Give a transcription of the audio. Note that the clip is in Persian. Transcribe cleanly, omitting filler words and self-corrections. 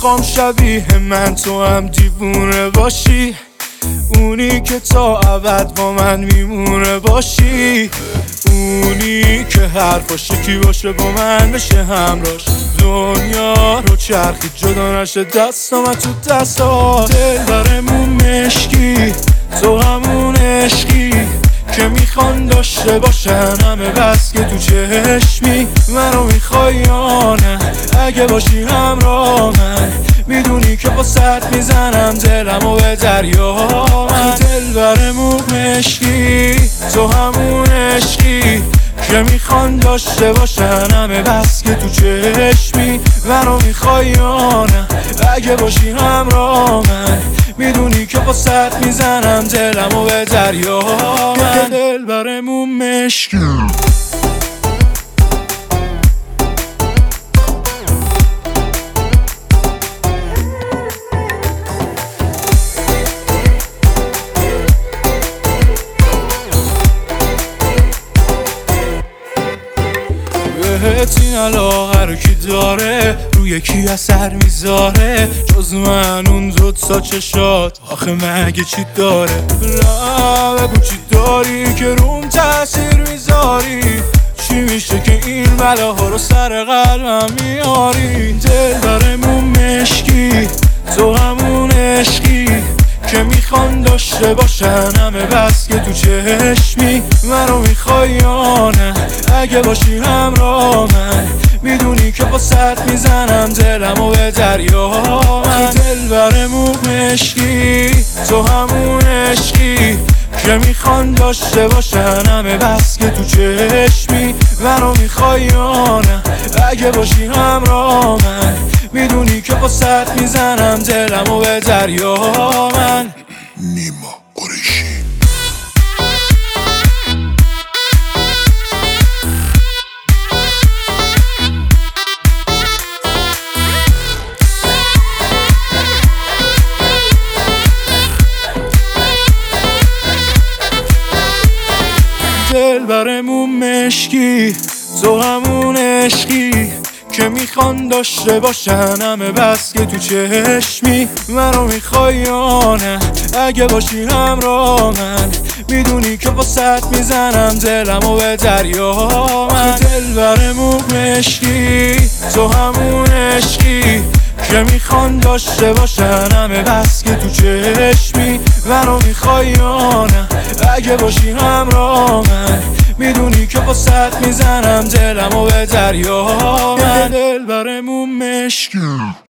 میخوام شبیه من تو هم دیوونه باشی، اونی که تا ابد با من میمونه باشی، اونی که حرفاش یکی باشه با من بشه همراش، دنیا رو چرخی جدا نشه دستم تو دستات. دلبرمون مشکی تو همون عشقی که میخوان داشته باشن همه، بس که تو چشمی منو میخوای یا نه؟ اگه باشی همراه من میدونی که با سرد میزنم دلمو به دریا من. دلبرمون مشکی تو همون عشقی که میخوان داشته باشن همه، بس که تو چشمی منو میخوای یا نه؟ اگه باشی همراه من میدونی که با سرد میزنم دلمو به دریا من. دلبرمون مشکی بهت این علاقه رو کی داره، روی کی اثر میذاره جز من اون دوتا چشات؟ آخه مگه چی داره؟ نه بگو چی داری که روم تأثیر میذاری؟ چی میشه که این بلاها رو سر قلبم میاری؟ دلبرمون مشکی تو همون عشقی که میخوان داشته باشن همه، بس که تو چشمی منو میخوای یا نه؟ اگه باشی همراه من میدونی که با سرد میزنم دلمو به دریا من. دلبرمون مشکی تو همون عشقی که میخوان داشته باشن همه، بس که تو چشمی منو میخوای یا نه؟ اگه باشی همراه من میدونی که با سرد میزنم دلمو به دریا من. نیما قریشی دلبرمون مشکی تو همون عشقی که میخوان داشته باشن همه، بس که تو چشمی منو میخوای یا نه؟ اگه باشی همراه من میدونی که با سرد میزنم دلمو به دریا من. دلبرمون مشکی تو همون عشقی که میخوان داشته باشن همه، بس که تو چشمی منو میخوای یا نه؟ اگه باشی همراه من میدونی که با سرد میزنم دلمو به دریا من. دلبرمون مشکی